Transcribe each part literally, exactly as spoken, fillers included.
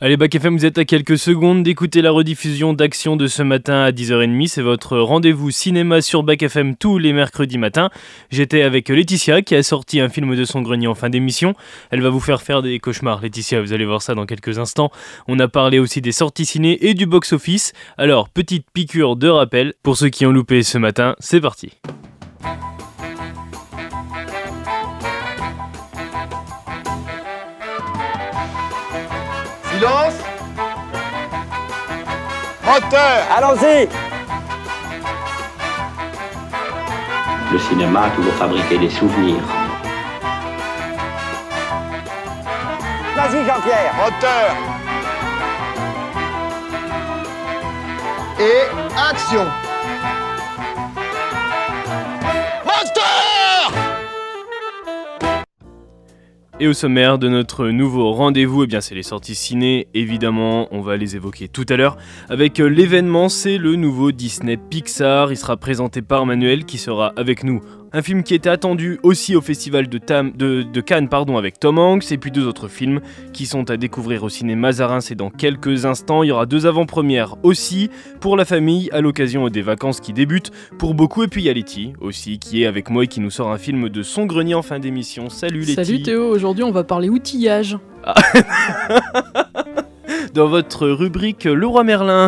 Allez, Bac F M, vous êtes à quelques secondes d'écouter la rediffusion d'Action de ce matin à dix heures trente. C'est votre rendez-vous cinéma sur Bac F M tous les mercredis matins. J'étais avec Laetitia qui a sorti un film de son grenier en fin d'émission. Elle va vous faire faire des cauchemars, Laetitia, vous allez voir ça dans quelques instants. On a parlé aussi des sorties ciné et du box-office. Alors, petite piqûre de rappel, pour ceux qui ont loupé ce matin, c'est parti. Silence. Moteur. Allons-y. Le cinéma a toujours fabriqué des souvenirs. Vas-y, Jean-Pierre. Moteur. Et action. Et au sommaire de notre nouveau rendez-vous, eh bien c'est les sorties ciné, évidemment, on va les évoquer tout à l'heure. Avec l'événement, c'est le nouveau Disney Pixar, il sera présenté par Manuel qui sera avec nous. Un film qui était attendu aussi au festival de, Tam, de, de Cannes pardon, avec Tom Hanks, et puis deux autres films qui sont à découvrir au ciné Mazarin, c'est dans quelques instants. Il y aura deux avant-premières aussi pour la famille à l'occasion des vacances qui débutent pour beaucoup. Et puis il y a Letty aussi qui est avec moi et qui nous sort un film de son grenier en fin d'émission. Salut Letty. Salut Théo, aujourd'hui on va parler outillage. Ah. Dans votre rubrique Le Roi Merlin,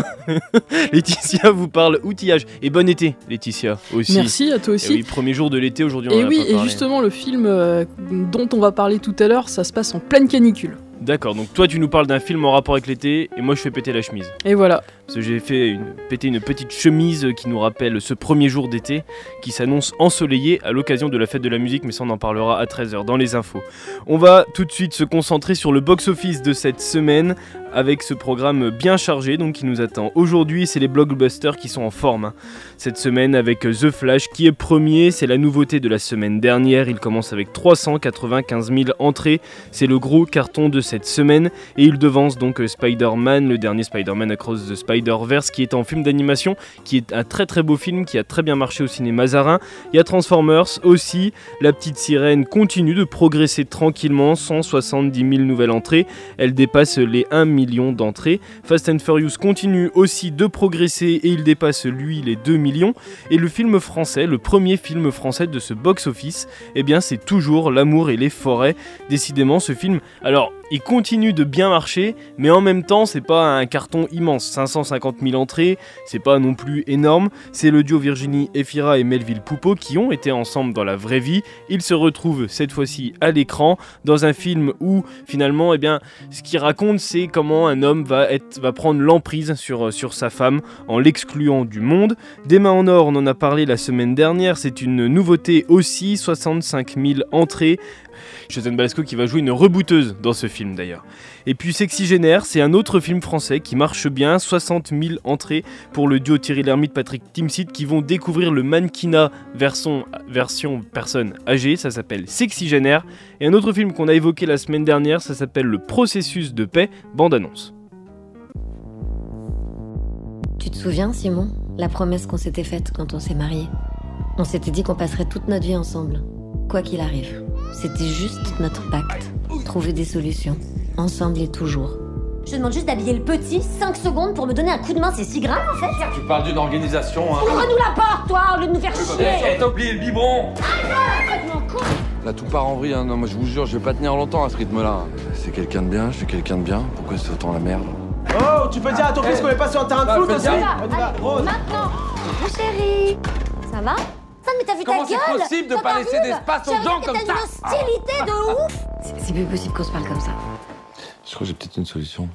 Laetitia vous parle outillage. Et bon été, Laetitia, aussi. Merci à toi aussi. Et oui, premier jour de l'été, aujourd'hui on et en a oui, pas parlé. Et justement, le film euh, dont on va parler tout à l'heure, ça se passe en pleine canicule. D'accord, donc toi tu nous parles d'un film en rapport avec l'été, et moi je fais péter la chemise. Et voilà. Parce que j'ai fait une, péter une petite chemise qui nous rappelle ce premier jour d'été, qui s'annonce ensoleillé à l'occasion de la fête de la musique, mais ça on en parlera à treize heures dans les infos. On va tout de suite se concentrer sur le box-office de cette semaine, avec ce programme bien chargé donc, qui nous attend aujourd'hui. C'est les blockbusters qui sont en forme hein. Cette semaine avec The Flash qui est premier, c'est la nouveauté de la semaine dernière. Il commence avec trois cent quatre-vingt-quinze mille entrées, c'est le gros carton de cette semaine et il devance donc Spider-Man, le dernier Spider-Man Across the Spider-Verse qui est en film d'animation, qui est un très très beau film qui a très bien marché au ciné Mazarin. Il y a Transformers aussi, la petite sirène continue de progresser tranquillement, cent soixante-dix mille nouvelles entrées, elle dépasse les un million d'entrées. Fast and Furious continue aussi de progresser et il dépasse lui les deux millions. Et le film français, le premier film français de ce box-office, eh bien c'est toujours L'amour et les forêts. Décidément ce film, alors il continue de bien marcher, mais en même temps c'est pas un carton immense, cinq cent cinquante mille entrées, c'est pas non plus énorme. C'est le duo Virginie Efira et Melville Poupeau qui ont été ensemble dans la vraie vie. Ils se retrouvent cette fois-ci à l'écran dans un film où finalement eh bien, ce qu'il raconte c'est comment un homme va, être, va prendre l'emprise sur, sur sa femme en l'excluant du monde. Des mains en or, on en a parlé la semaine dernière, c'est une nouveauté aussi, soixante-cinq mille entrées. Josiane Balasco qui va jouer une rebooteuse dans ce film d'ailleurs. Et puis Sexygénaire, c'est un autre film français qui marche bien, soixante mille entrées pour le duo Thierry Lhermitte, Patrick Timsit qui vont découvrir le mannequinat version, version personne âgée, ça s'appelle Sexygénaire. Et un autre film qu'on a évoqué la semaine dernière, ça s'appelle Le Processus de paix, bande-annonce. Tu te souviens Simon, la promesse qu'on s'était faite quand on s'est mariés? On s'était dit qu'on passerait toute notre vie ensemble, quoi qu'il arrive. C'était juste notre pacte. Trouver des solutions, ensemble et toujours. Je demande juste d'habiller le petit, cinq secondes pour me donner un coup de main, c'est si grave en fait? Tu parles d'une organisation, hein? Ouvre-nous la porte, toi, au lieu de nous faire chier! Eh, t'as oublié le biberon! Là, tout part en vrille, hein. Non, moi, je vous jure, je vais pas tenir longtemps à ce rythme-là. C'est quelqu'un de bien, je suis quelqu'un de bien. Pourquoi c'est autant la merde? Oh, tu peux dire à ton fils qu'on est pas sur un terrain de foot aussi? Maintenant! Mon chéri! Ça va? Ça, mais t'as vu Comment ta gueule? c'est possible de T'as pas pas laisser vu? d'espace aux J'ai gens envie que comme t'aies ça? une hostilité de ouf! C'est, c'est plus possible qu'on se parle comme ça. Je crois que j'ai peut-être une solution.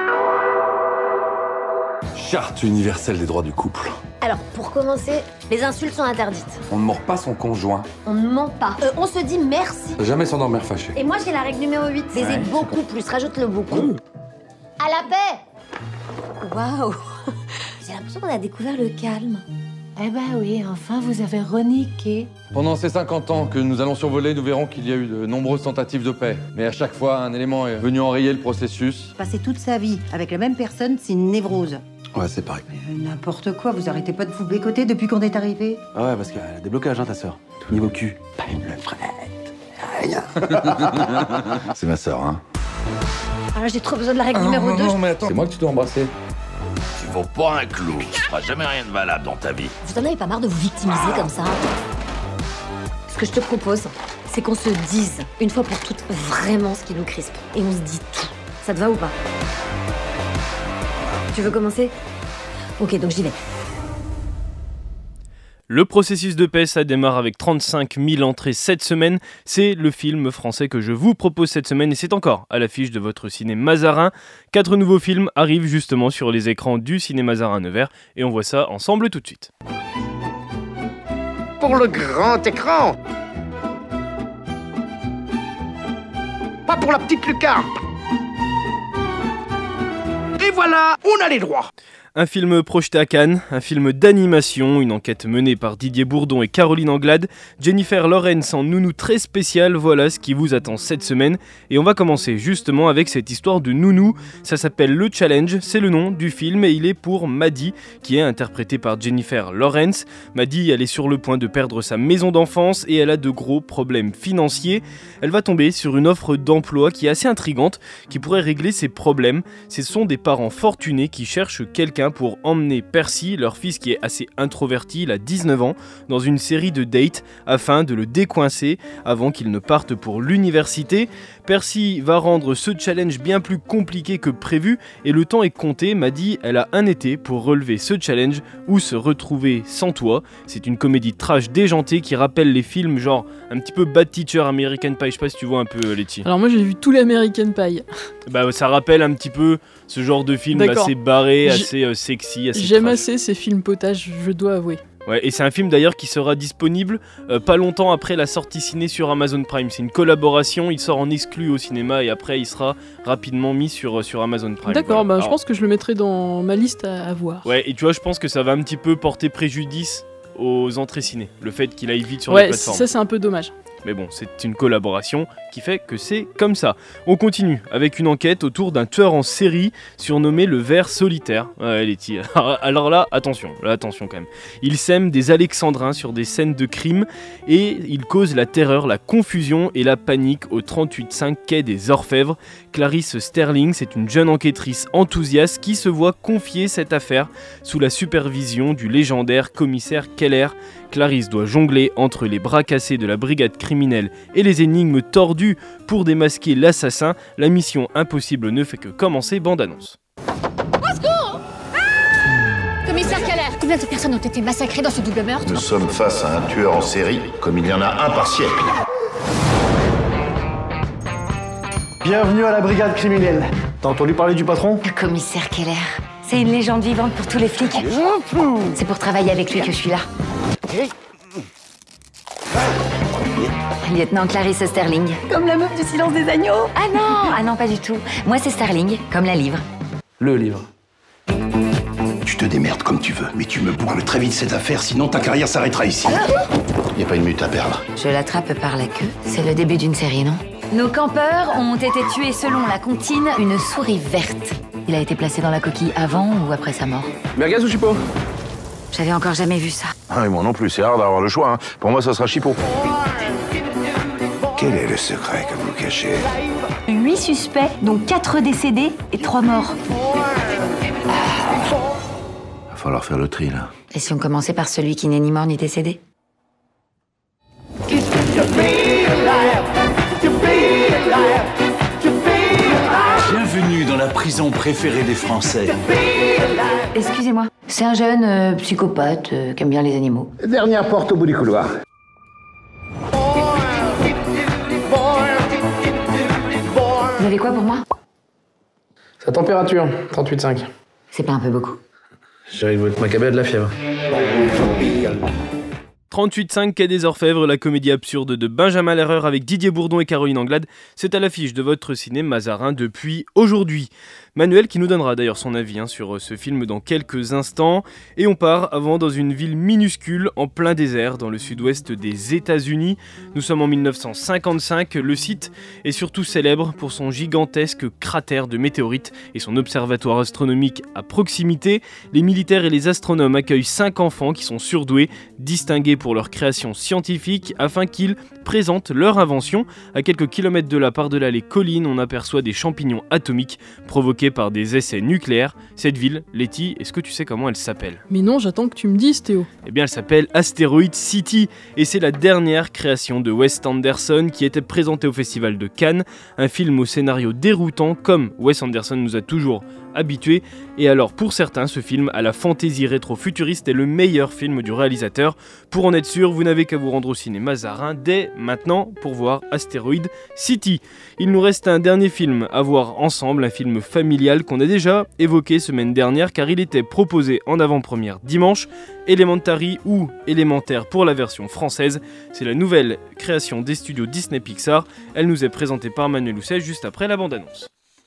Charte universelle des droits du couple. Alors, pour commencer, les insultes sont interdites. On ne mord pas son conjoint. On ne ment pas. Euh, on se dit merci. Jamais s'endormir fâché. Et moi, j'ai la règle numéro huit. Baiser Ouais, beaucoup plus, rajoute-le beaucoup. Mmh. À la paix! Waouh! J'ai l'impression qu'on a découvert le calme. Eh ben oui, enfin vous avez reniqué. Pendant ces cinquante ans que nous allons survoler, nous verrons qu'il y a eu de nombreuses tentatives de paix. Mais à chaque fois, un élément est venu enrayer le processus. Passer toute sa vie avec la même personne, c'est une névrose. Ouais, c'est pareil. Mais n'importe quoi, vous arrêtez pas de vous bécoter depuis qu'on est arrivé. Ah ouais, parce qu'elle a des blocages, hein, ta sœur. Tout niveau cul. Pas une le frette. Rien. C'est ma sœur, hein. Ah là, j'ai trop besoin de la règle numéro non, deux. non, mais attends. C'est moi que tu dois embrasser. Tu vaux pas un clou. Tu feras jamais rien de valable dans ta vie. Vous en avez pas marre de vous victimiser comme ça? Ce que je te propose, c'est qu'on se dise, une fois pour toutes, vraiment ce qui nous crispe. Et on se dit tout. Ça te va ou pas? Tu veux commencer? Ok, donc j'y vais. Le processus de paix, ça démarre avec trente-cinq mille entrées cette semaine. C'est le film français que je vous propose cette semaine et c'est encore à l'affiche de votre ciné Mazarin. Quatre nouveaux films arrivent justement sur les écrans du ciné Mazarin Nevers et on voit ça ensemble tout de suite. Pour le grand écran. Pas pour la petite lucarne. Et voilà, on a les droits. Un film projeté à Cannes, un film d'animation, une enquête menée par Didier Bourdon et Caroline Anglade, Jennifer Lawrence en nounou très spécial, voilà ce qui vous attend cette semaine. Et on va commencer justement avec cette histoire de nounou, ça s'appelle Le Challenge, c'est le nom du film et il est pour Maddie, qui est interprétée par Jennifer Lawrence. Maddie, elle est sur le point de perdre sa maison d'enfance et elle a de gros problèmes financiers. Elle va tomber sur une offre d'emploi qui est assez intrigante, qui pourrait régler ses problèmes. Ce sont des parents fortunés qui cherchent quelqu'un pour emmener Percy, leur fils qui est assez introverti, il a dix-neuf ans, dans une série de dates afin de le décoincer avant qu'il ne parte pour l'université. Percy va rendre ce challenge bien plus compliqué que prévu et le temps est compté. Maddie, elle a un été pour relever ce challenge ou se retrouver sans toi. C'est une comédie trash déjantée qui rappelle les films genre un petit peu Bad Teacher, American Pie, je sais pas si tu vois un peu Letty. Alors moi j'ai vu tous les American Pie. Bah ça rappelle un petit peu ce genre de film D'accord. assez barré, J'... assez euh, sexy, assez J'aime trash. assez ces films potages, je dois avouer. Ouais, et c'est un film d'ailleurs qui sera disponible euh, pas longtemps après la sortie ciné sur Amazon Prime. C'est une collaboration, il sort en exclu au cinéma et après il sera rapidement mis sur, sur Amazon Prime. D'accord, voilà. bah, Alors, je pense que je le mettrai dans ma liste à, à voir. Ouais, et tu vois, je pense que ça va un petit peu porter préjudice aux entrées ciné, le fait qu'il aille vite sur ouais, les plateformes. Ça c'est un peu dommage. Mais bon, c'est une collaboration qui fait que c'est comme ça. On continue avec une enquête autour d'un tueur en série surnommé le Ver Solitaire. Ouais, Letty. Alors là, attention, là, attention quand même. Il sème des alexandrins sur des scènes de crime et il cause la terreur, la confusion et la panique au trente-huit cinq quai des Orfèvres. Clarisse Sterling, c'est une jeune enquêtrice enthousiaste qui se voit confier cette affaire sous la supervision du légendaire commissaire Keller. Clarisse doit jongler entre les bras cassés de la brigade criminelle et les énigmes tordues pour démasquer l'assassin. La mission impossible ne fait que commencer, bande-annonce. Au secours! Ah! Commissaire Keller, combien de personnes ont été massacrées dans ce double meurtre? Nous sommes face à un tueur en série, comme il y en a un par siècle. Bienvenue à la brigade criminelle. T'as entendu parler du patron? Le commissaire Keller. C'est une légende vivante pour tous les flics. C'est pour travailler avec lui que je suis là. Lieutenant Clarisse Sterling. Comme la meuf du Silence des agneaux. Ah non, ah non, pas du tout. Moi, c'est Sterling, comme la livre. Le livre. Tu te démerdes comme tu veux, mais tu me boucles très vite cette affaire, sinon ta carrière s'arrêtera ici. Y a pas une minute à perdre. Je l'attrape par la queue. C'est le début d'une série, non? Nos campeurs ont été tués selon la comptine une souris verte. Il a été placé dans la coquille avant ou après sa mort? Merguez ou chipot? J'avais encore jamais vu ça. Ah, et moi non plus, c'est rare d'avoir le choix. Hein. Pour moi, ça sera chipot. Quel est le secret que vous cachez? Huit suspects, dont quatre décédés et trois morts. Va falloir faire le tri, là. Et si on commençait par celui qui n'est ni mort ni décédé? Bienvenue dans la prison préférée des Français. Excusez-moi. C'est un jeune euh, psychopathe euh, qui aime bien les animaux. Dernière porte au bout du couloir. Vous avez quoi pour moi? Sa température, trente-huit cinq. C'est pas un peu beaucoup? J'ai envie de macabé de la fièvre. trente-huit cinq quai des Orfèvres, la comédie absurde de Benjamin Lerreur avec Didier Bourdon et Caroline Anglade, c'est à l'affiche de votre ciné Mazarin depuis aujourd'hui. Manuel qui nous donnera d'ailleurs son avis hein, sur ce film dans quelques instants. Et on part avant dans une ville minuscule en plein désert dans le sud-ouest des États-Unis. Nous sommes en mille neuf cent cinquante-cinq, le site est surtout célèbre pour son gigantesque cratère de météorites et son observatoire astronomique à proximité. Les militaires et les astronomes accueillent cinq enfants qui sont surdoués, distingués pour leur création scientifique afin qu'ils présentent leur invention. À quelques kilomètres de là, par-delà les collines, on aperçoit des champignons atomiques provoqués par des essais nucléaires. Cette ville, Letty, est-ce que tu sais comment elle s'appelle ? Mais non, j'attends que tu me dises, Théo. Eh bien, elle s'appelle Asteroid City et c'est la dernière création de Wes Anderson qui était présentée au Festival de Cannes. Un film au scénario déroutant comme Wes Anderson nous a toujours habitués. Et alors, pour certains, ce film à la fantaisie rétro-futuriste est le meilleur film du réalisateur. Pour en être sûr, vous n'avez qu'à vous rendre au ciné Mazarin dès maintenant pour voir Asteroid City. Il nous reste un dernier film à voir ensemble, un film familial qu'on a déjà évoqué semaine dernière car il était proposé en avant-première dimanche. Elementary ou Élémentaire pour la version française, c'est la nouvelle création des studios Disney Pixar. Elle nous est présentée par Manuel Housset juste après la bande-annonce.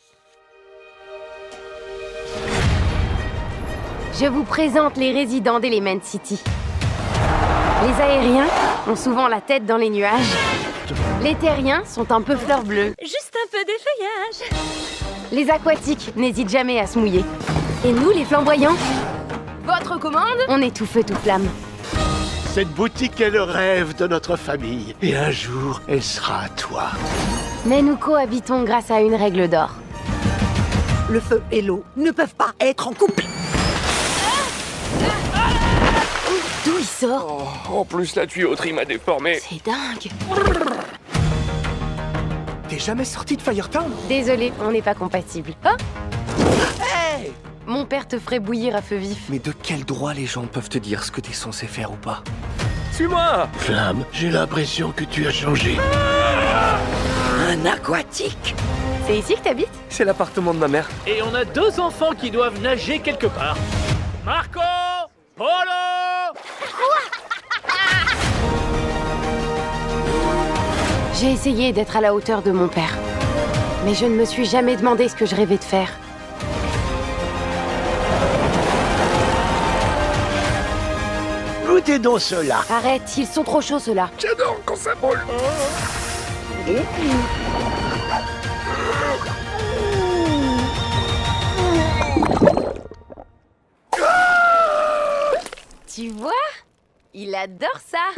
Je vous présente les résidents d'Element City. Les aériens ont souvent la tête dans les nuages. Les terriens sont un peu fleurs bleues. Juste un peu d'effeuillage. Les aquatiques n'hésitent jamais à se mouiller. Et nous, les flamboyants, votre commande, on est tout feu, tout flamme. Cette boutique est le rêve de notre famille. Et un jour, elle sera à toi. Mais nous cohabitons grâce à une règle d'or. Le feu et l'eau ne peuvent pas être en couple. D'où il sort? Oh, en plus, la tuyauterie m'a déformé. C'est dingue. T'es jamais sorti de Firetown? Désolé, on n'est pas compatibles. Oh, hey! Mon père te ferait bouillir à feu vif. Mais de quel droit les gens peuvent te dire ce que t'es censé faire ou pas? Suis-moi! Flamme, j'ai l'impression que tu as changé. Un aquatique? C'est ici que t'habites? C'est l'appartement de ma mère. Et on a deux enfants qui doivent nager quelque part. Marco! Polo! J'ai essayé d'être à la hauteur de mon père. Mais je ne me suis jamais demandé ce que je rêvais de faire. Goûtez donc cela. Arrête, ils sont trop chauds ceux-là. J'adore quand ça brûle. Tu vois? Il adore ça.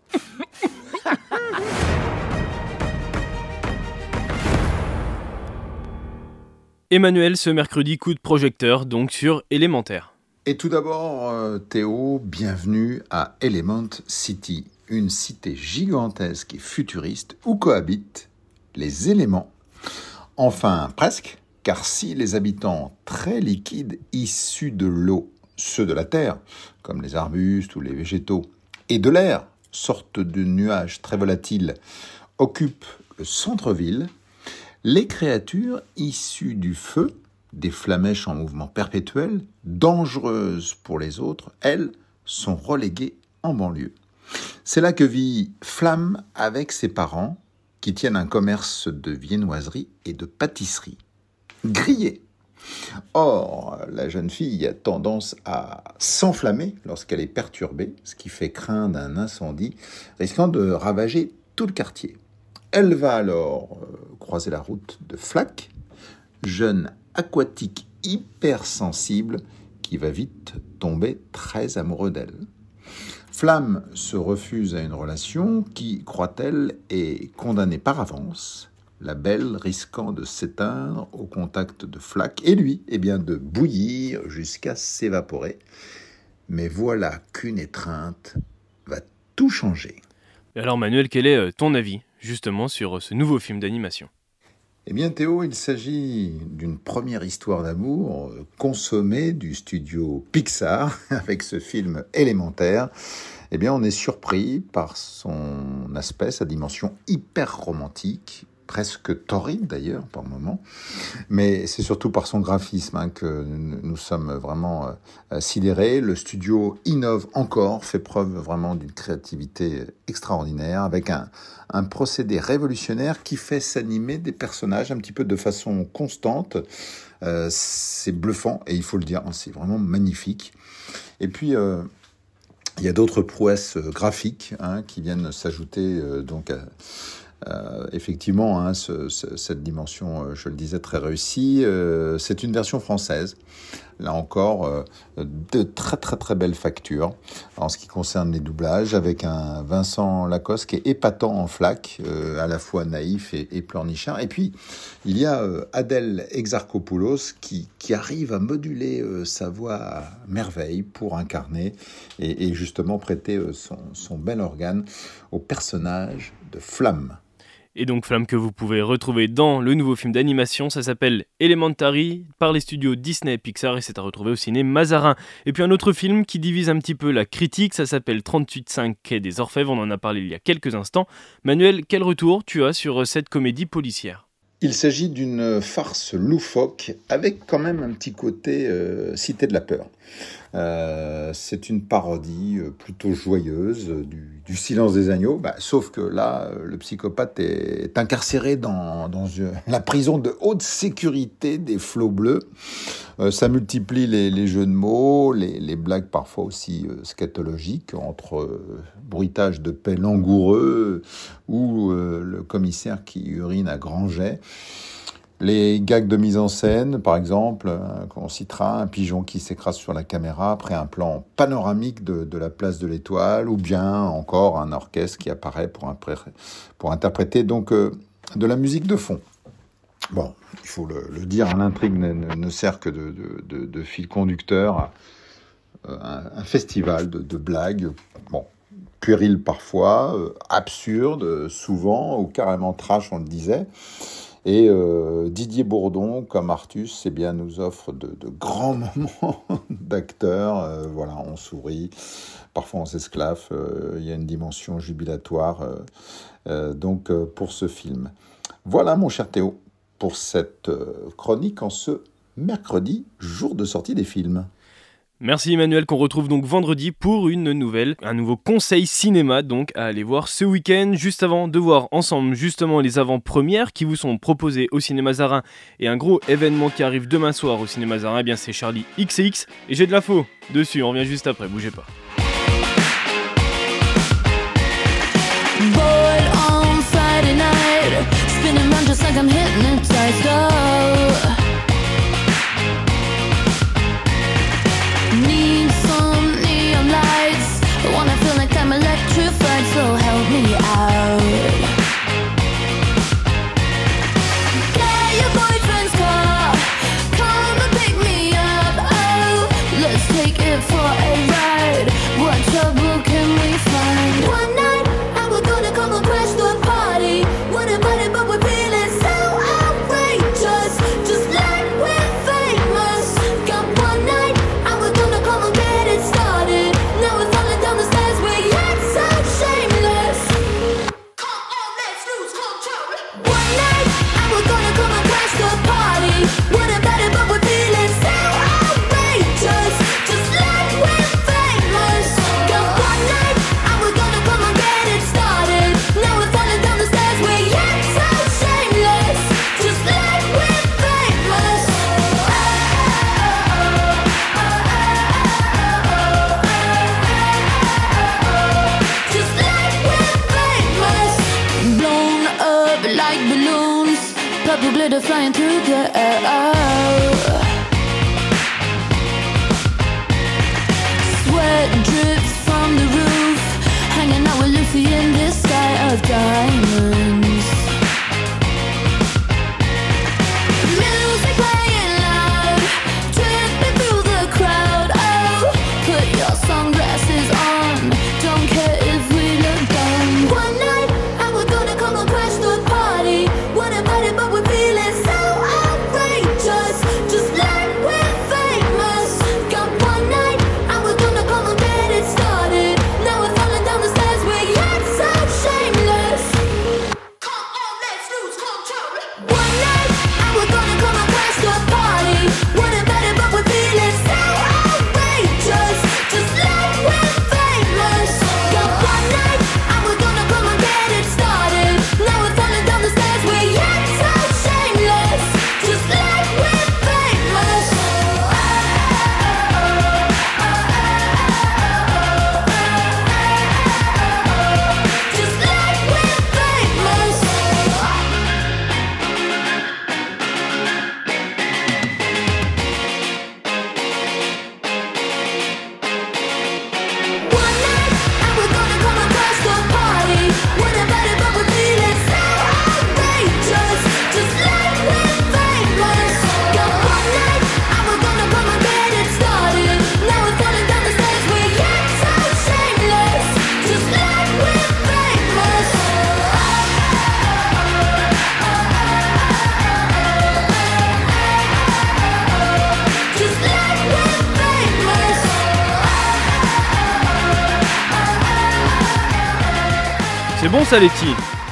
Emmanuel, ce mercredi, coup de projecteur donc sur Élémentaire. Et tout d'abord, euh, Théo, bienvenue à Element City, une cité gigantesque et futuriste où cohabitent les éléments. Enfin, presque, car si les habitants très liquides issus de l'eau, ceux de la terre, comme les arbustes ou les végétaux, et de l'air, sorte de nuages très volatiles, occupent le centre-ville, les créatures issues du feu, des flammèches en mouvement perpétuel, dangereuses pour les autres, elles, sont reléguées en banlieue. C'est là que vit Flamme avec ses parents, qui tiennent un commerce de viennoiserie et de pâtisserie. Grillée. Or, la jeune fille a tendance à s'enflammer lorsqu'elle est perturbée, ce qui fait craindre un incendie, risquant de ravager tout le quartier. Elle va alors euh, croiser la route de Flack, jeune aquatique hypersensible qui va vite tomber très amoureux d'elle. Flamme se refuse à une relation qui, croit-elle, est condamnée par avance, la belle risquant de s'éteindre au contact de Flack, et lui, eh bien, de bouillir jusqu'à s'évaporer. Mais voilà qu'une étreinte va tout changer. Et alors Manuel, quel est ton avis justement sur ce nouveau film d'animation ? Eh bien Théo, il s'agit d'une première histoire d'amour consommée du studio Pixar avec ce film Élémentaire. Eh bien on est surpris par son aspect, sa dimension hyper romantique, presque torride d'ailleurs par moments, mais c'est surtout par son graphisme hein, que nous sommes vraiment euh, sidérés. Le studio innove encore, fait preuve vraiment d'une créativité extraordinaire, avec un, un procédé révolutionnaire qui fait s'animer des personnages un petit peu de façon constante. Euh, c'est bluffant et il faut le dire, c'est vraiment magnifique. Et puis euh, il y a d'autres prouesses graphiques hein, qui viennent s'ajouter euh, donc à Euh, effectivement, hein, ce, ce, cette dimension, euh, je le disais, très réussie. Euh, c'est une version française là encore, euh, de très très très belles factures en ce qui concerne les doublages, avec un Vincent Lacoste qui est épatant en flac, euh, à la fois naïf et, et pleurnichard. Et puis, il y a euh, Adèle Exarchopoulos qui, qui arrive à moduler euh, sa voix à merveille pour incarner et, et justement prêter euh, son, son bel organe au personnage de Flamme. Et donc Flamme que vous pouvez retrouver dans le nouveau film d'animation, ça s'appelle Elementary par les studios Disney et Pixar et c'est à retrouver au ciné Mazarin. Et puis un autre film qui divise un petit peu la critique, ça s'appelle trente-huit cinq Quai des Orfèvres, on en a parlé il y a quelques instants. Manuel, quel retour tu as sur cette comédie policière ? Il s'agit d'une farce loufoque avec quand même un petit côté euh, Cité de la peur. Euh, c'est une parodie plutôt joyeuse du, du Silence des agneaux, bah, sauf que là, le psychopathe est, est incarcéré dans, dans une, la prison de haute sécurité des Flots Bleus. Euh, ça multiplie les, les jeux de mots, les, les blagues parfois aussi euh, scatologiques, entre euh, bruitage de paix langoureux ou euh, le commissaire qui urine à grands jets. Les gags de mise en scène, par exemple, euh, qu'on citera, un pigeon qui s'écrase sur la caméra après un plan panoramique de, de la place de l'Étoile, ou bien encore un orchestre qui apparaît pour, impré- pour interpréter donc euh, de la musique de fond. Bon, il faut le, le dire, l'intrigue ne, ne, ne sert que de, de, de, de fil conducteur à euh, un, un festival de, de blagues, bon, puéril parfois, euh, absurde souvent, ou carrément trash, on le disait. Et euh, Didier Bourdon, comme Artus, eh bien, nous offre de, de grands moments d'acteurs. Euh, voilà, on sourit, parfois on s'esclaffe. Euh, il y a une dimension jubilatoire euh, euh, donc euh, pour ce film. Voilà, mon cher Théo, pour cette euh, chronique en ce mercredi, jour de sortie des films. Merci Emmanuel, qu'on retrouve donc vendredi pour une nouvelle, un nouveau conseil cinéma donc à aller voir ce week-end, juste avant de voir ensemble justement les avant-premières qui vous sont proposées au cinéma Mazarin et un gros événement qui arrive demain soir au cinéma Mazarin, eh bien c'est Charlie X C X et j'ai de l'info dessus, on revient juste après, bougez pas. Bored on Friday night, spinning round just like I'm hypnotized. Oh. Need some neon lights. Wanna feel like I'm electrified, so help me out. Get your boyfriend's car, come and pick me up. Oh, let's take it for a ride. What trouble can we find? One night, and we're gonna come and crash the party. What about it, but we're feeling so outrageous, just like we're famous. Got one night, and we're gonna come and get it started. Now we're falling down the stairs, we're yet so shameless. Come on, let's lose control. One night, and we're gonna come and crash the party. What about it, but we're feeling so outrageous, just like we're famous. Got one night, and we're gonna come and get it started. Now we're falling down the stairs, we're yet so shameless, just like we're famous. Just like we're famous. Blown up like balloons, purple glitter flying through the air. Sweat drips from the roof, hanging out with Lucy in this sky of diamonds. Music playing loud, tripping through the crowd. Oh, put your sunglasses on, don't care if we look dumb. One night, and we're gonna come and crash the party. What about it, but we're feeling so outrageous, C'est bon ça, Letty.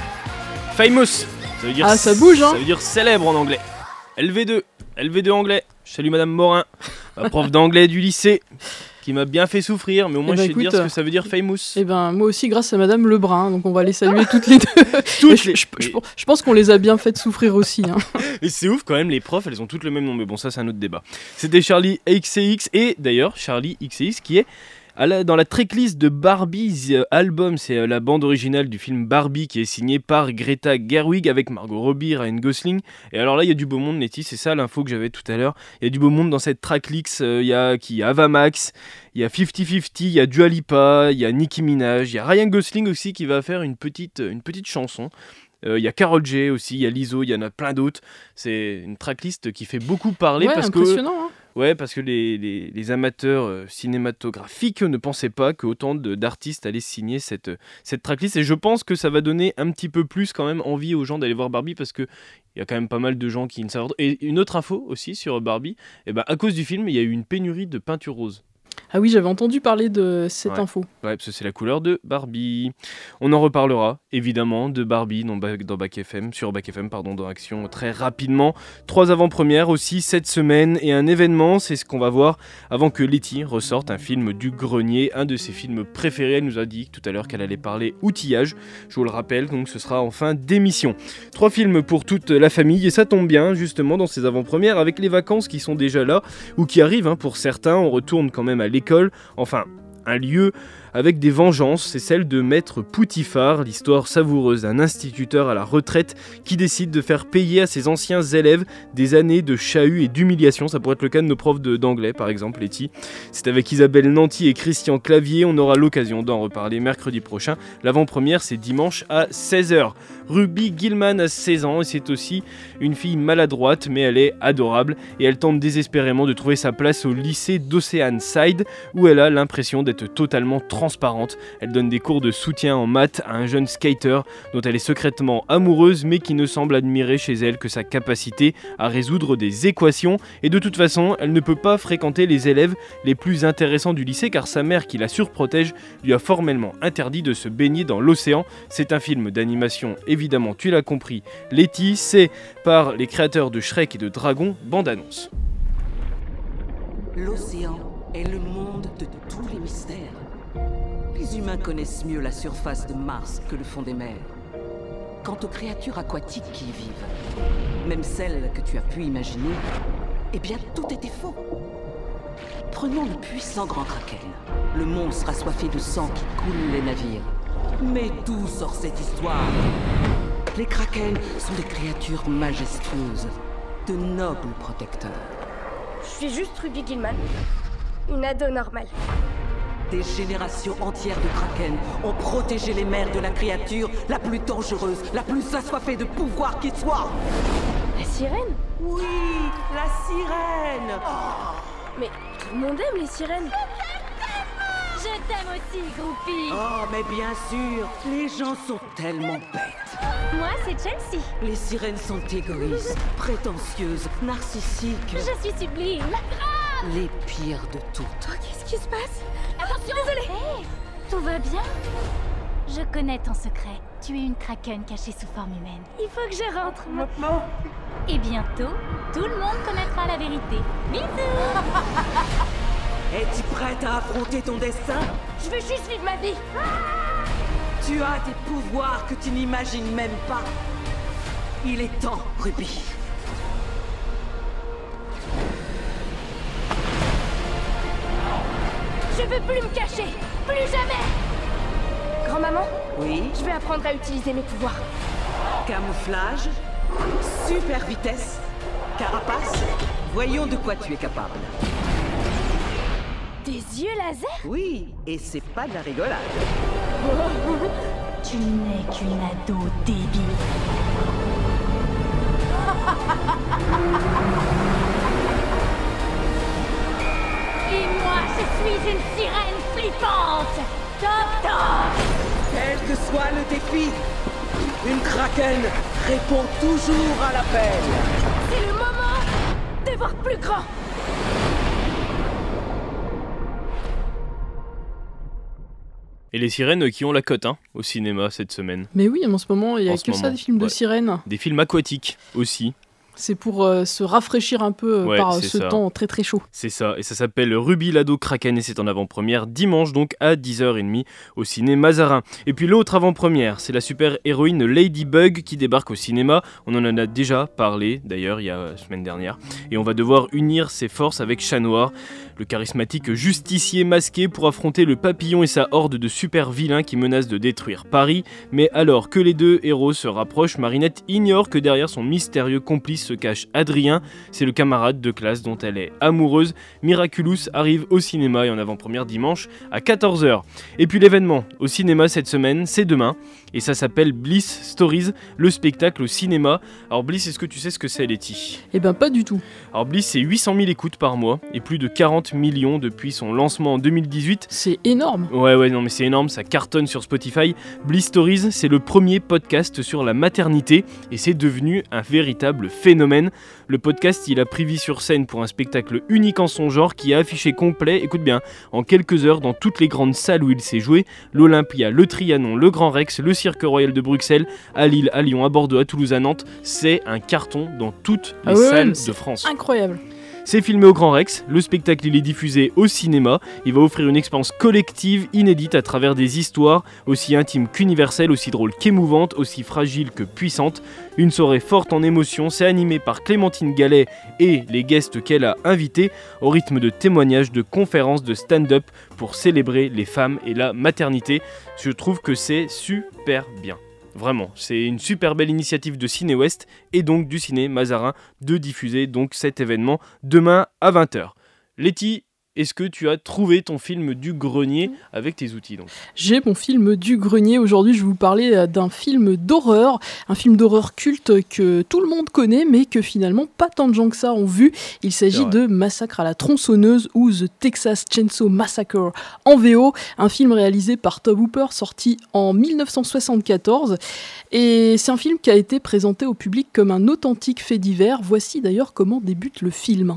Famous, ça veut dire Ah, ça bouge, hein. Ça veut dire célèbre en anglais. L V deux, L V deux anglais. Je salue Madame Morin, ma prof d'anglais du lycée, qui m'a bien fait souffrir, mais au moins Eh ben, je sais écoute, dire ce que ça veut dire famous. Et ben moi aussi grâce à Madame Lebrun, donc on va les saluer toutes les deux. Toutes je, les- je- je- je pense qu'on les a bien fait souffrir aussi. Hein. Et c'est ouf quand même, les profs, elles ont toutes le même nom, mais bon, ça c'est un autre débat. C'était Charlie X C X, et d'ailleurs, Charlie X C X qui est à la- dans la tracklist de Barbie's euh, album, c'est euh, la bande originale du film Barbie qui est signée par Greta Gerwig avec Margot Robbie, Ryan Gosling. Et alors là, il y a du beau monde, Nettie, c'est ça l'info que j'avais tout à l'heure. Il y a du beau monde dans cette tracklist, euh, il y a qui Ava Max, il y a cinquante cinquante, il y a Dua Lipa, il y a Nicki Minaj, il y a Ryan Gosling aussi qui va faire une petite, une petite chanson. Euh, Il y a Karol G aussi, il y a Lizzo, il y en a plein d'autres. C'est une tracklist qui fait beaucoup parler Ouais, parce que impressionnant. Hein. ouais, parce que les, les, les amateurs euh, cinématographiques ne pensaient pas qu'autant de- d'artistes allaient signer cette, cette tracklist. Et je pense que ça va donner un petit peu plus quand même envie aux gens d'aller voir Barbie parce que il y a quand même pas mal de gens qui ne savent. Et une autre info aussi sur Barbie, eh ben, à cause du film, il y a eu une pénurie de peinture rose. Ah oui, j'avais entendu parler de cette Ouais. info. Ouais, parce que c'est la couleur de Barbie. On en reparlera, évidemment, de Barbie dans, Ba- dans Bac F M, sur Bac F M, pardon, dans Action, très rapidement. Trois avant-premières aussi cette semaine, et un événement, c'est ce qu'on va voir avant que Letty ressorte un film du grenier, un de ses films préférés. Elle nous a dit tout à l'heure qu'elle allait parler outillage, je vous le rappelle, donc ce sera en fin d'émission. Trois films pour toute la famille, et ça tombe bien, justement, dans ces avant-premières, avec les vacances qui sont déjà là, ou qui arrivent, hein, pour certains, on retourne quand même à l'école, enfin, un lieu avec des vengeances, c'est celle de Maître Poutifar, l'histoire savoureuse d'un instituteur à la retraite qui décide de faire payer à ses anciens élèves des années de chahut et d'humiliation. Ça pourrait être le cas de nos profs de- d'anglais, par exemple, Letty. C'est avec Isabelle Nanty et Christian Clavier, on aura l'occasion d'en reparler mercredi prochain. L'avant-première, c'est dimanche à seize heures. Ruby Gilman a seize ans et c'est aussi une fille maladroite, mais elle est adorable et elle tente désespérément de trouver sa place au lycée d'Oceanside où elle a l'impression d'être totalement transparente. Elle donne des cours de soutien en maths à un jeune skater dont elle est secrètement amoureuse mais qui ne semble admirer chez elle que sa capacité à résoudre des équations, et de toute façon elle ne peut pas fréquenter les élèves les plus intéressants du lycée car sa mère qui la surprotège lui a formellement interdit de se baigner dans l'océan. C'est un film d'animation, évidemment tu l'as compris Letty, c'est par les créateurs de Shrek et de Dragon, bande annonce. L'océan est le monde de tous les mystères. Les humains connaissent mieux la surface de Mars que le fond des mers. Quant aux créatures aquatiques qui y vivent, même celles que tu as pu imaginer, eh bien tout était faux. Prenons le puissant grand kraken, le monstre assoiffé de sang qui coule les navires. Mais d'où sort cette histoire? Les krakens sont des créatures majestueuses, de nobles protecteurs. Je suis juste Ruby Gilman, une ado normale. Des générations entières de kraken ont protégé les mers de la créature la plus dangereuse, la plus assoiffée de pouvoir qui soit. La sirène? Oui, la sirène. Mais tout le monde aime les sirènes. Je t'aime aussi, groupie. Oh, mais bien sûr, les gens sont tellement bêtes. Moi, c'est Chelsea. Les sirènes sont égoïstes, prétentieuses, narcissiques. Je suis sublime. Grave. Les pires de toutes. Oh, qu'est-ce qui se passe? Attention. Désolée. Hey, tout va bien? Je connais ton secret. Tu es une kraken cachée sous forme humaine. Il faut que je rentre maintenant. Et bientôt, tout le monde connaîtra la vérité. Bisous. Es-tu prête à affronter ton destin? Je veux juste vivre ma vie. Tu as des pouvoirs que tu n'imagines même pas. Il est temps, Ruby. Je veux plus me cacher. Plus jamais. Grand-maman? Oui? Je vais apprendre à utiliser mes pouvoirs. Camouflage, super vitesse, carapace. Voyons de quoi tu es capable. Des yeux laser? Oui, et c'est pas de la rigolade. Tu n'es qu'une ado débile. Et moi, je suis une sirène flippante. Top top. Quel que soit le défi, une kraken répond toujours à l'appel. C'est le moment de voir plus grand. Et les sirènes qui ont la cote hein, au cinéma cette semaine. Mais oui, en ce moment, il n'y a En que ce ça moment, des films de ouais. sirènes. Des films aquatiques aussi. C'est pour euh, se rafraîchir un peu euh, Ouais, par c'est ce ça. temps très très chaud. C'est ça, et ça s'appelle Ruby l'ado Kraken et c'est en avant-première dimanche donc à dix heures trente au ciné Mazarin. Et puis l'autre avant-première, c'est la super-héroïne Ladybug qui débarque au cinéma. On en a déjà parlé d'ailleurs il y a la semaine dernière. Et on va devoir unir ses forces avec Chat Noir, le charismatique justicier masqué pour affronter le papillon et sa horde de super-vilains qui menacent de détruire Paris. Mais alors que les deux héros se rapprochent, Marinette ignore que derrière son mystérieux complice se cache Adrien, c'est le camarade de classe dont elle est amoureuse. Miraculous arrive au cinéma et en avant-première dimanche à quatorze heures. Et puis l'événement au cinéma cette semaine, c'est demain, et ça s'appelle Bliss Stories, le spectacle au cinéma. Alors Bliss, est-ce que tu sais ce que c'est, Letty ? Eh ben pas du tout. Alors Bliss, c'est huit cent mille écoutes par mois et plus de quarante millions depuis son lancement en deux mille dix-huit. C'est énorme. Ouais ouais non mais c'est énorme, ça cartonne sur Spotify. Bliss Stories, c'est le premier podcast sur la maternité et c'est devenu un véritable phénomène. Le podcast, il a pris vie sur scène pour un spectacle unique en son genre qui a affiché complet, écoute bien, en quelques heures dans toutes les grandes salles où il s'est joué, l'Olympia, le Trianon, le Grand Rex, le Cirque Royal de Bruxelles, à Lille, à Lyon, à Bordeaux, à Toulouse, à Nantes. C'est un carton dans toutes les Ah ouais, salles ouais, de France. Incroyable. C'est filmé au Grand Rex, le spectacle il est diffusé au cinéma, il va offrir une expérience collective inédite à travers des histoires aussi intimes qu'universelles, aussi drôles qu'émouvantes, aussi fragiles que puissantes. Une soirée forte en émotions, c'est animé par Clémentine Gallet et les guests qu'elle a invités au rythme de témoignages, de conférences, de stand-up pour célébrer les femmes et la maternité. Je trouve que c'est super bien. Vraiment, c'est une super belle initiative de Ciné Ouest et donc du ciné Mazarin de diffuser donc cet événement demain à vingt heures. Letty, est-ce que tu as trouvé ton film du grenier avec tes outils donc ? J'ai mon film du grenier. Aujourd'hui, je vais vous parler d'un film d'horreur. Un film d'horreur culte que tout le monde connaît, mais que finalement pas tant de gens que ça ont vu. Il s'agit de Massacre à la tronçonneuse ou The Texas Chainsaw Massacre en V O. Un film réalisé par Tobe Hooper, sorti en dix-neuf cent soixante-quatorze. Et c'est un film qui a été présenté au public comme un authentique fait divers. Voici d'ailleurs comment débute le film.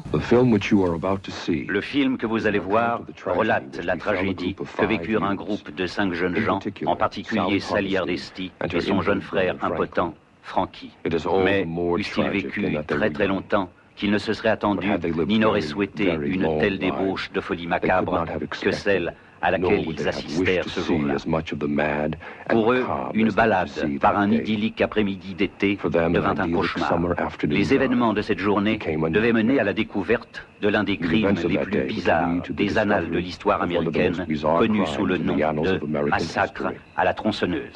Le film que vous allez voir relate la tragédie que vécurent un groupe de cinq jeunes gens, en particulier Sally Hardesty et son jeune frère impotent, Frankie. Mais eussent-ils vécu très très longtemps, qu'ils ne se seraient attendus ni n'auraient souhaité une telle débauche de folie macabre que celle à laquelle ils assistèrent ce jour-là. Pour eux, une balade par un idyllique après-midi d'été devint un cauchemar. Les événements de cette journée devaient mener à la découverte de l'un des crimes les plus bizarres des annales de l'histoire américaine, connu sous le nom de Massacre à la tronçonneuse.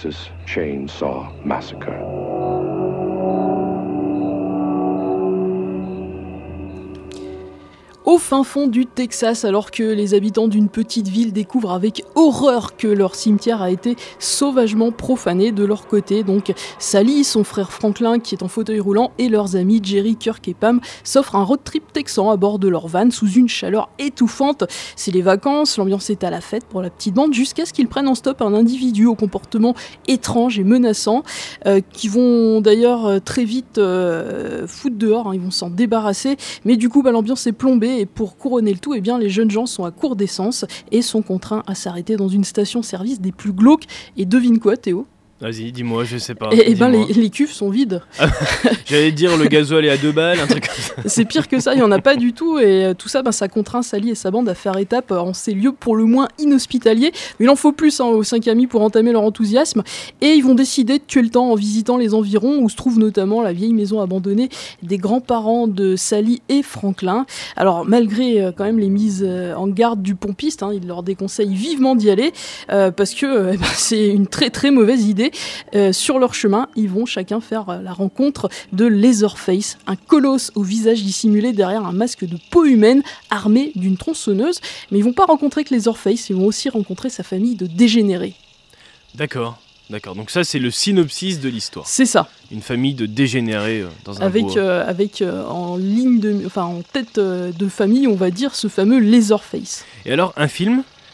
Au fin fond du Texas, alors que les habitants d'une petite ville découvrent avec horreur que leur cimetière a été sauvagement profané de leur côté. Donc Sally, son frère Franklin qui est en fauteuil roulant et leurs amis Jerry, Kirk et Pam s'offrent un road trip texan à bord de leur van sous une chaleur étouffante. C'est les vacances, l'ambiance est à la fête pour la petite bande jusqu'à ce qu'ils prennent en stop un individu au comportement étrange et menaçant euh, qui vont d'ailleurs euh, très vite euh, foutre dehors, hein, ils vont s'en débarrasser. Mais du coup bah, l'ambiance est plombée. Et pour couronner le tout, eh bien, les jeunes gens sont à court d'essence et sont contraints à s'arrêter dans une station-service des plus glauques. Et devine quoi, Théo ? Vas-y, dis-moi, je sais pas. Et, et ben les, les cuves sont vides. J'allais dire le gasoil est à deux balles, un truc comme ça. C'est pire que ça, il n'y en a pas du tout. Et euh, tout ça, ben, ça contraint Sally et sa bande à faire étape en ces lieux pour le moins inhospitaliers. Il en faut plus hein, aux cinq amis pour entamer leur enthousiasme. Et ils vont décider de tuer le temps en visitant les environs où se trouve notamment la vieille maison abandonnée des grands-parents de Sally et Franklin. Alors malgré euh, quand même les mises euh, en garde du pompiste, hein, il leur déconseille vivement d'y aller euh, parce que euh, ben, c'est une très très mauvaise idée. Euh, sur leur chemin, ils vont chacun faire euh, la rencontre de Leatherface, un colosse au visage dissimulé derrière un masque de peau humaine armé d'une tronçonneuse. Mais ils vont pas rencontrer que Leatherface, ils vont aussi rencontrer sa famille de dégénérés. D'accord. D'accord, donc ça c'est le synopsis de l'histoire. C'est ça. Une famille de dégénérés euh, dans un avec, beau... euh, avec euh, en ligne de, enfin en tête euh, de famille, on va dire ce fameux Leatherface. Et alors un film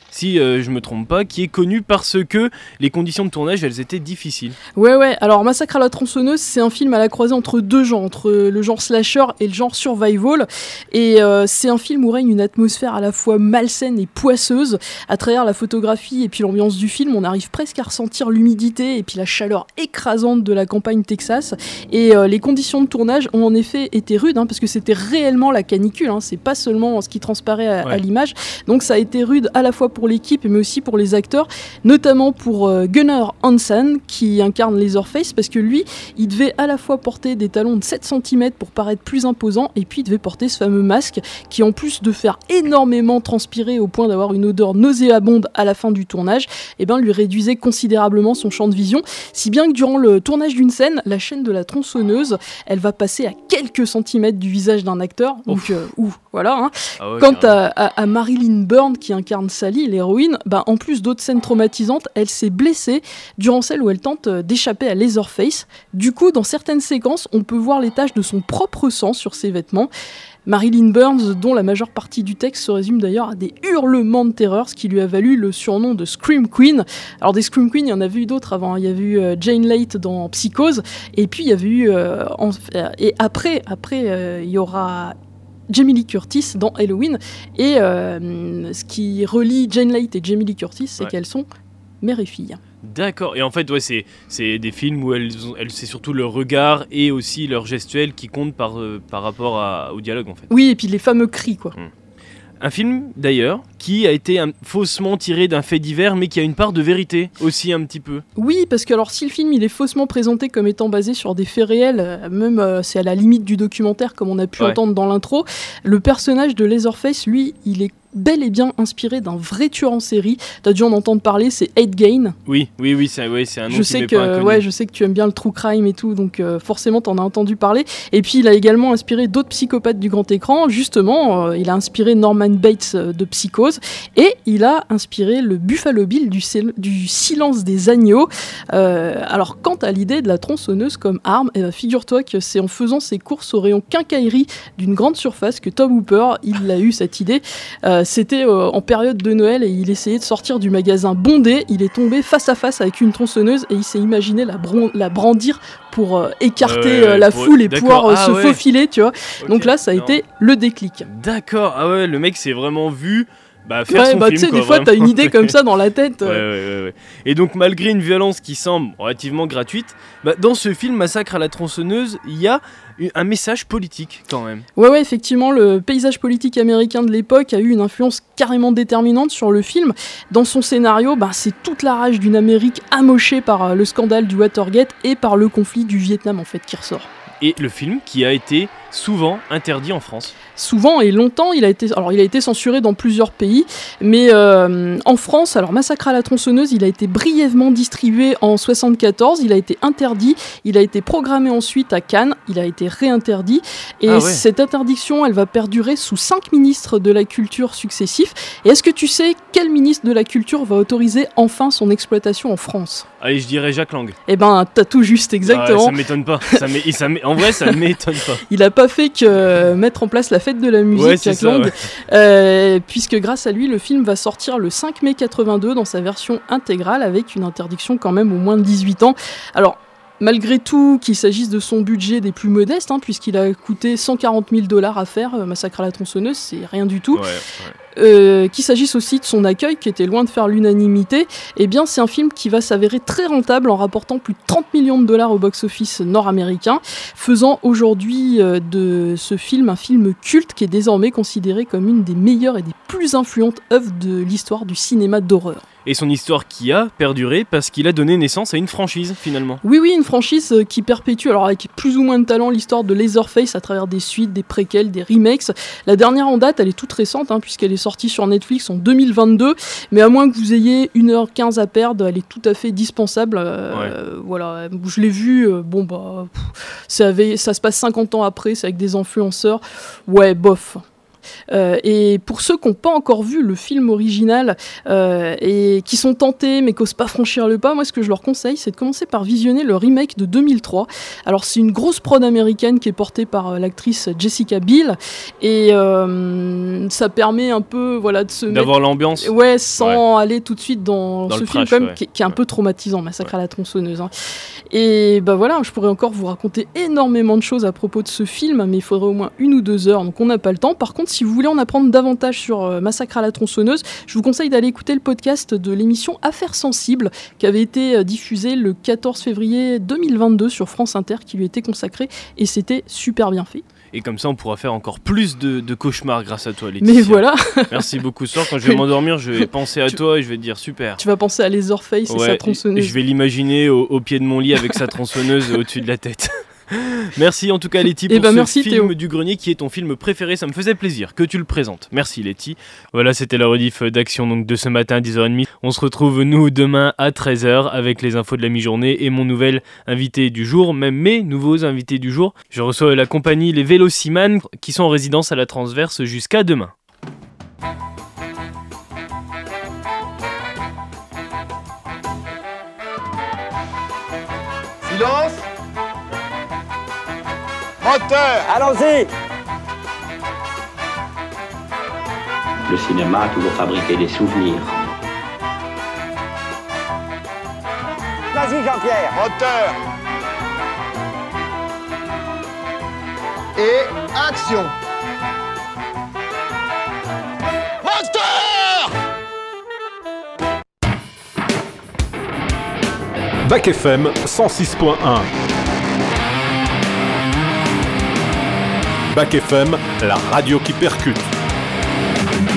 si euh, je me trompe pas, qui est connu parce que les conditions de tournage, elles étaient difficiles. Ouais, ouais. Alors, Massacre à la tronçonneuse, c'est un film à la croisée entre deux genres, entre le genre slasher et le genre survival. Et euh, c'est un film où règne une atmosphère à la fois malsaine et poisseuse. À travers la photographie et puis l'ambiance du film, on arrive presque à ressentir l'humidité et puis la chaleur écrasante de la campagne Texas. Et euh, les conditions de tournage ont en effet été rudes, hein, parce que c'était réellement la canicule. Hein, c'est pas seulement ce qui transparaît à, ouais. à l'image. Donc, ça a été rude à la fois pour l'équipe mais aussi pour les acteurs, notamment pour euh, Gunnar Hansen qui incarne Leatherface, parce que lui il devait à la fois porter des talons de sept centimètres pour paraître plus imposant, et puis il devait porter ce fameux masque qui, en plus de faire énormément transpirer au point d'avoir une odeur nauséabonde à la fin du tournage, et ben, lui réduisait considérablement son champ de vision, si bien que durant le tournage d'une scène, la chaîne de la tronçonneuse elle va passer à quelques centimètres du visage d'un acteur. Donc euh, ouf, voilà hein. ah ouais, Quant à, à, à Marilyn Byrne qui incarne Sally, l'héroïne, bah, en plus d'autres scènes traumatisantes, elle s'est blessée durant celle où elle tente d'échapper à Leatherface. Du coup, dans certaines séquences, on peut voir les taches de son propre sang sur ses vêtements. Marilyn Burns, dont la majeure partie du texte se résume d'ailleurs à des hurlements de terreur, ce qui lui a valu le surnom de Scream Queen. Alors des Scream Queen, il y en avait eu d'autres avant. Il y avait eu euh, Jane Leight dans Psychose, et puis il y avait eu... Euh, en, euh, et après, après euh, il y aura... Jamie Lee Curtis dans Halloween, et euh, ce qui relie Jane Leight et Jamie Lee Curtis, c'est ouais. qu'elles sont mère et fille. D'accord, et en fait ouais, c'est, c'est des films où elles, elles, c'est surtout leur regard et aussi leur gestuelle qui comptent par, euh, par rapport à, au dialogue en fait. Oui, et puis les fameux cris quoi. Hum. Un film, d'ailleurs, qui a été un, faussement tiré d'un fait divers, mais qui a une part de vérité, aussi un petit peu. Oui, parce que alors si le film il est faussement présenté comme étant basé sur des faits réels, euh, même euh, c'est à la limite du documentaire, comme on a pu ouais. entendre dans l'intro, le personnage de Leatherface, lui, il est bel et bien inspiré d'un vrai tueur en série. T'as dû en entendre parler, c'est Ed Gein. Oui, oui, oui, c'est, ouais, c'est un nom je qui sais m'est que, pas inconnu. Ouais, je sais que tu aimes bien le true crime et tout, donc euh, forcément t'en as entendu parler. Et puis il a également inspiré d'autres psychopathes du grand écran. Justement, euh, il a inspiré Norman Bates euh, de Psychose, et il a inspiré le Buffalo Bill du, du Silence des agneaux. Euh, alors quant à l'idée de la tronçonneuse comme arme, eh ben, figure-toi que c'est en faisant ses courses au rayon quincaillerie d'une grande surface que Tom Hooper, il a eu cette idée. Euh, c'était euh, en période de Noël, et il essayait de sortir du magasin bondé. Il est tombé face à face avec une tronçonneuse et il s'est imaginé la, bron- la brandir pour euh, écarter euh, euh, la pour... foule et D'accord. pouvoir euh, ah, se ouais. faufiler, tu vois. Okay. Donc là, ça a non. été le déclic. D'accord, ah ouais, le mec s'est vraiment vu bah, faire ouais, son bah, film. Tu sais, quoi, des fois, t'as une idée comme ça dans la tête. Ouais, ouais, ouais, ouais. Et donc, malgré une violence qui semble relativement gratuite, bah, dans ce film Massacre à la tronçonneuse, il y a un message politique quand même. Ouais, ouais, effectivement, le paysage politique américain de l'époque a eu une influence carrément déterminante sur le film. Dans son scénario, bah, c'est toute la rage d'une Amérique amochée par le scandale du Watergate et par le conflit du Vietnam en fait qui ressort. Et le film qui a été souvent interdit en France. Souvent et longtemps, il a été, alors il a été censuré dans plusieurs pays, mais euh, en France, alors Massacre à la tronçonneuse, il a été brièvement distribué en soixante-quatorze, il a été interdit, il a été programmé ensuite à Cannes, il a été réinterdit, et ah ouais. cette interdiction, elle va perdurer sous cinq ministres de la culture successifs. Et est-ce que tu sais quel ministre de la culture va autoriser enfin son exploitation en France ? Allez, je dirais Jack Lang. Eh ben, t'as tout juste, exactement. Ah ouais, ça m'étonne pas. Ça m'é... ça m'é... En vrai, ça m'étonne pas. Il a pas fait que euh, mettre en place la fête de la musique, ouais, Jack ça, Lang, ouais. euh, puisque grâce à lui, le film va sortir le cinq mai quatre-vingt-deux dans sa version intégrale, avec une interdiction quand même au moins de dix-huit ans. Alors, malgré tout, qu'il s'agisse de son budget des plus modestes, hein, puisqu'il a coûté cent quarante mille dollars à faire, euh, Massacre à la tronçonneuse, c'est rien du tout. Ouais, ouais. Euh, qu'il s'agisse aussi de son accueil, qui était loin de faire l'unanimité, eh bien c'est un film qui va s'avérer très rentable en rapportant plus de trente millions de dollars au box-office nord-américain, faisant aujourd'hui euh, de ce film un film culte qui est désormais considéré comme une des meilleures et des plus influentes œuvres de l'histoire du cinéma d'horreur. Et son histoire qui a perduré parce qu'il a donné naissance à une franchise finalement. Oui, oui, une franchise qui perpétue, alors avec plus ou moins de talent, l'histoire de Leatherface à travers des suites, des préquels, des remakes. La dernière en date, elle est toute récente, hein, puisqu'elle est sortie sur Netflix en deux mille vingt-deux, mais à moins que vous ayez une heure quinze à perdre, elle est tout à fait dispensable. Euh, ouais. euh, voilà, je l'ai vu, euh, bon bah, pff, ça, avait, ça se passe cinquante ans après, c'est avec des influenceurs. Ouais, bof. Euh, et pour ceux qui n'ont pas encore vu le film original euh, et qui sont tentés mais qui n'osent pas franchir le pas, moi ce que je leur conseille, c'est de commencer par visionner le remake de deux mille trois. Alors c'est une grosse prod américaine qui est portée par euh, l'actrice Jessica Biel et euh, ça permet un peu voilà, de se d'avoir mettre... l'ambiance. Ouais, sans Ouais. aller tout de suite dans, Dans ce le film trash, quand même, ouais. qui, qui est un peu traumatisant, Massacre à la tronçonneuse. Hein. Et bah voilà, je pourrais encore vous raconter énormément de choses à propos de ce film, mais il faudrait au moins une ou deux heures, donc on n'a pas le temps. Par contre, si vous voulez en apprendre davantage sur euh, Massacre à la tronçonneuse, je vous conseille d'aller écouter le podcast de l'émission Affaires sensibles, qui avait été euh, diffusé le quatorze février deux mille vingt-deux sur France Inter, qui lui était consacré, et c'était super bien fait. Et comme ça, on pourra faire encore plus de, de cauchemars grâce à toi, Laetitia. Mais voilà. Merci beaucoup. Ce soir, quand je vais m'endormir, je vais penser à Tu- toi et je vais te dire super. Tu vas penser à Leatherface et Ouais, sa tronçonneuse. je vais l'imaginer au, au pied de mon lit avec sa tronçonneuse au-dessus de la tête. Merci en tout cas Letty pour Eh ben, ce merci, film Théo. du grenier qui est ton film préféré. Ça me faisait plaisir que tu le présentes. Merci Letty. Voilà, c'était la rediff d'action donc de ce matin à dix heures trente. On se retrouve nous demain à treize heures avec les infos de la mi-journée et mon nouvel invité du jour, même mes nouveaux invités du jour. Je reçois la compagnie Les Vélocimans qui sont en résidence à la Transverse jusqu'à demain. Silence. Moteur. Allons-y. Le cinéma a toujours fabriqué des souvenirs. Vas-y, Jean-Pierre. Moteur. Et action. Moteur. Bac F M cent six point un. Bac F M, la radio qui percute.